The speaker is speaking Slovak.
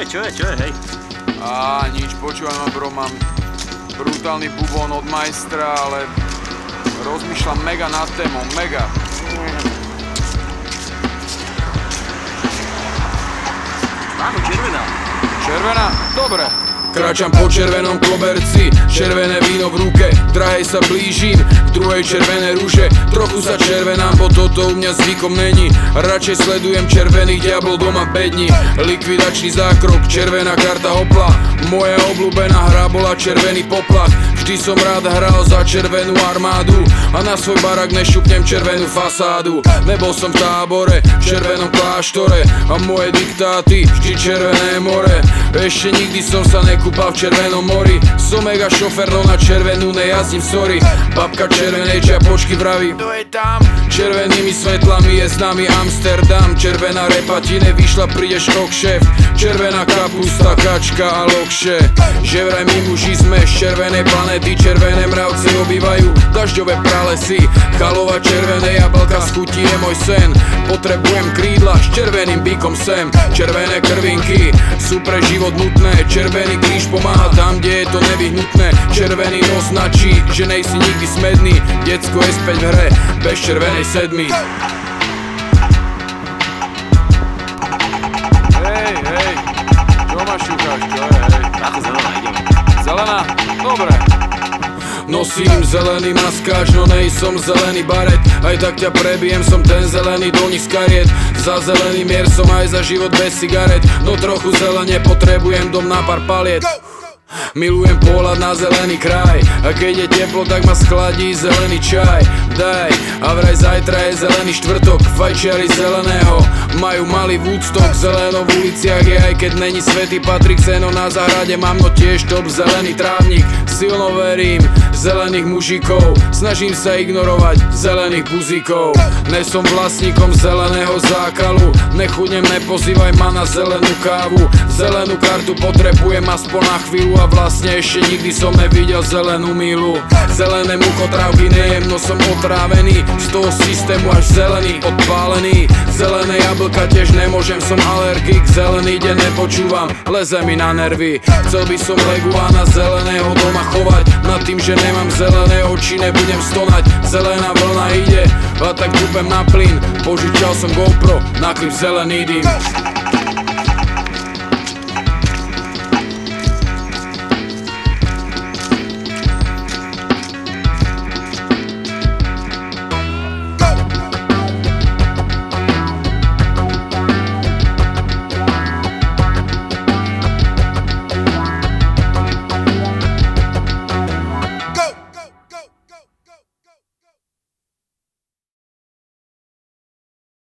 Čo je, hej? Nič, počúvaj ma, bro, mám brutálny bubón od majstra, ale rozmýšľam mega nad témou, mega. Áno, červená. Červená? Dobre. Kráčam po červenom koberci, červené víno v ruke, drahej sa blížim, v druhej červené rúže, trochu sa červenám, bo toto u mňa zvykom není. Radšej sledujem červených diablov doma v bedni, likvidačný zákrok, červená karta hopla. Moja obľúbená hra bola červený poplach, vždy som rád hral za červenú armádu a na svoj barak nešupnem červenú fasádu. Nebol som v tábore, v červenom kláštore a moje diktáty vždy červené more. Ešte nikdy som sa nekúpal v červenom mori, som mega šofer, no na červenú nejazdím, sorry. Babka červenej čiapočky vraví, kto je tam? Červenými svetlami je s nami Amsterdam, červená repa ti nevyšla, prídeš ok šéf. Červená kapusta, kačka a lokše, že vraj my muži sme z červenej planety, červené mravce obývajú dažďové pralesy. Chalova červené jablka z chutí je môj sen, potrebujem krídla s červeným bykom sem. Červené krvinky sú pre život nutné, červený kríž pomáha tam, kde je to nevyhnutné. Červený nos značí, že nejsi nikdy smedný, decko je späť v hre, bez červenej sedmi. Hej, čo ma šúkaš, čo je, hej? Táto zelená, idem. Zelená? Dobre. Nosím zelený maskáč, no nejsom zelený baret, aj tak ťa prebijem, som ten zelený dolník z kariet. Za zelený mier som aj za život bez cigaret, no trochu zelene potrebujem dom na pár paliet. Milujem pohľad na zelený kraj, a keď je teplo, tak ma schladí zelený čaj. Daj, a vraj zajtra je zelený štvrtok, fajčiari zeleného majú malý Woodstock. Zeleno v uliciach je, aj keď není svätý Patrik, seno na záhrade mám, no tiež top zelený trávnik. Silno verím zelených mužikov, snažím sa ignorovať zelených buzíkov. Nesom vlastníkom zeleného zákalu, nechudnem, nepozývaj ma na zelenú kávu. Zelenú kartu potrebujem aspoň na chvíľu a vlastne ešte nikdy som nevidel zelenú milu. Zelené muchotrávky nejem, no som otrávený, z toho systému až zelený, odpálený. Zelené jablka tiež nemôžem, som alergik, zelený deň nepočúvam, leze mi na nervy. Chcel by som leguána zeleného doma chovať, nad tým, že nemám zelené oči, nebudem stonať. Zelená vlna ide, a tak dúpem na plyn, požičal som GoPro na klip Zelený dym.